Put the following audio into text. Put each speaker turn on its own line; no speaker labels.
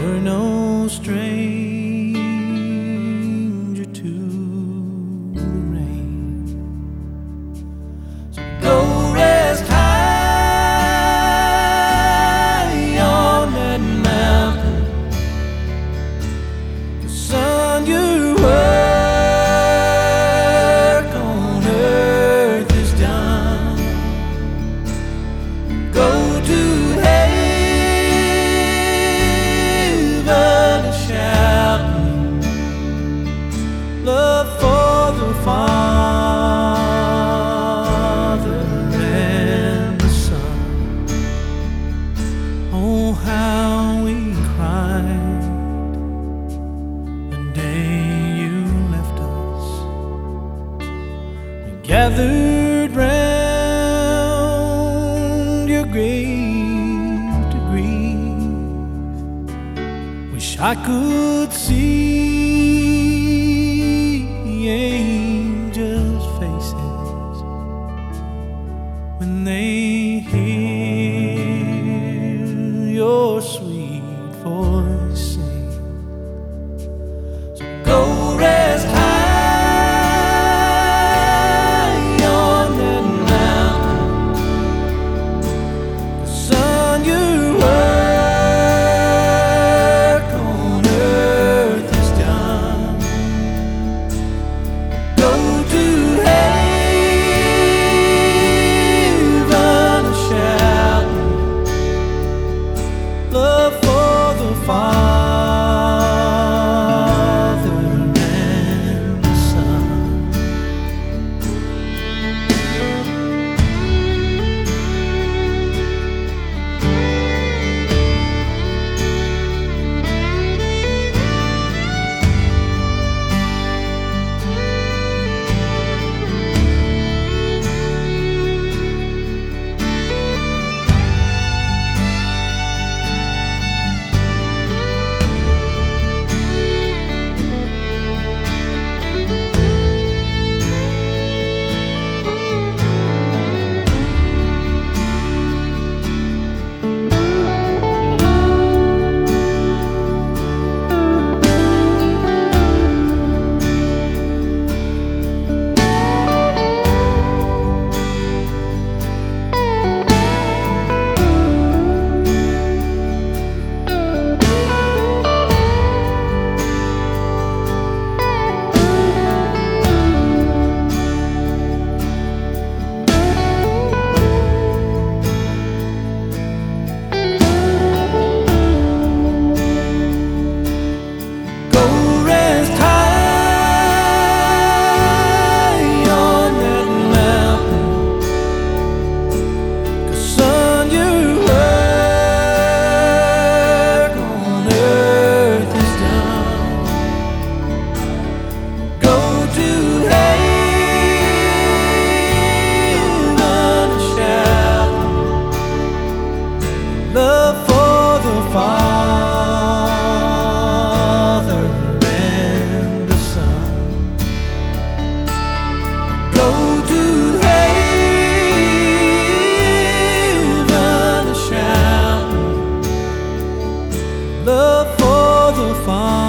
We're no stranger to the rain. So go rest high on that mountain. The sun, your work on earth is done. Go to love for the Father and the Son. Oh, how we cried the day you left us. We gathered round your grave to grieve. Wish I could see angels' faces when they hear your sweet voice sing. So go rest high on that mountain. The sun, your work on earth is done. Go to heaven and shout love for the Father and the Son. Love for the Father and the Son. Go to heaven and shout love for the Father.